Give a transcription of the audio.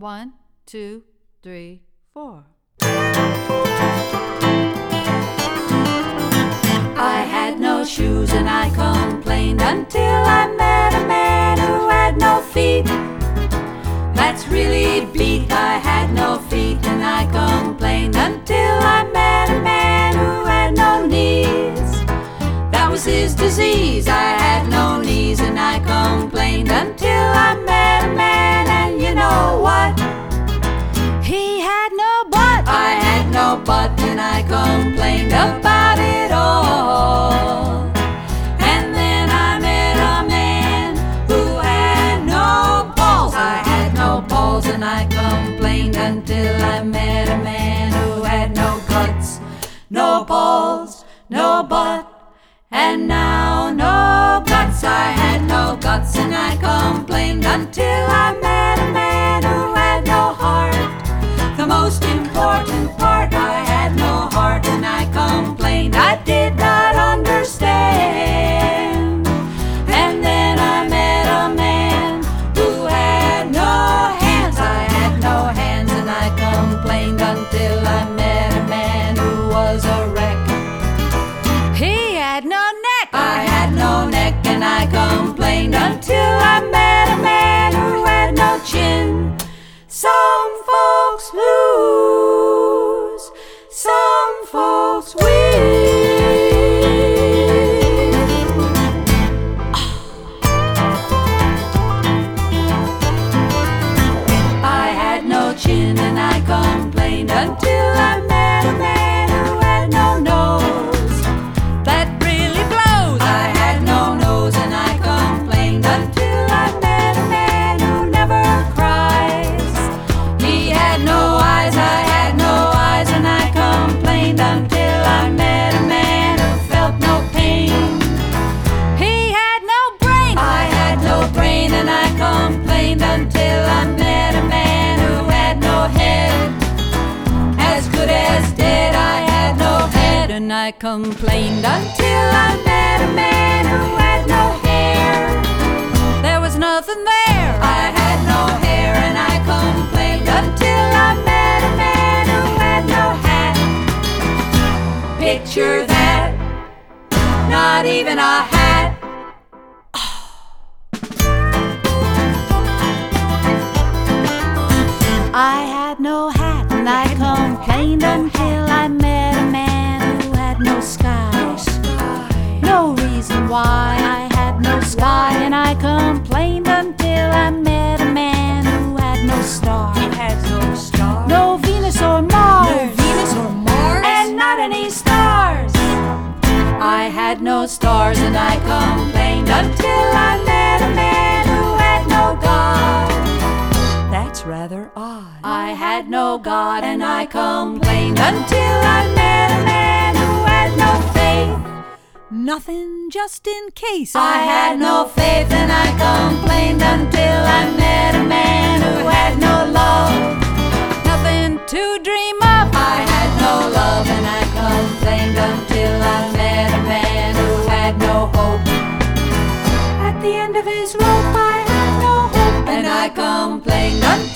1, 2, 3, 4. I had no shoes and I complained until I met a man who had no feet. That's really beat. I had no feet and I complained until I met a man who had no knees. That was his disease. I had no knees and I complained until I met a man, and you know what? He had no butt. I had no butt and I complained about it all. And then I met a man who had no balls. I had no balls and I complained until I met a man who had no guts, no balls, no butt, and now no guts. I had no guts and I complained until I met a man who had no heart. The most important part, I had no heart and I complained I did not understand. And then I met a man who had no hands. I had no hands and I complained until I met a man who was a wreck. He had no neck. I had no neck and I complained until I met a man who had no chin. Some folks lose, some folks win. I had no chin and I complained until I met a man who had no nose. That really blows. I had no nose and I complained until I met a man who never cries. He had no eyes, I had no eyes, and I complained until I met a man who felt no pain. He had no brain. I had no brain and I complained until I met a man who had no head. As good as dead, I had no head and I complained until I met a man who had no hair. There was nothing there. I had no hair and I complained until I met a man who had no hat. Picture that, not even a hat. I had no hat and I complained until I met a man who had no sky. No reason why I had no sky, and I complained until I met a man who had no star. He had no star. No Venus or Mars. No Venus or Mars. And not any stars. I had no stars and I complained until I met a man who had no God. That's rather odd. I had no God and I complained until I met a man who had no faith. Nothing just in case. I had no faith and I complained until I met a man who had no love. Nothing to dream of. I had no love and I complained until I met a man who had no hope. At the end of his rope I had no hope and I complained until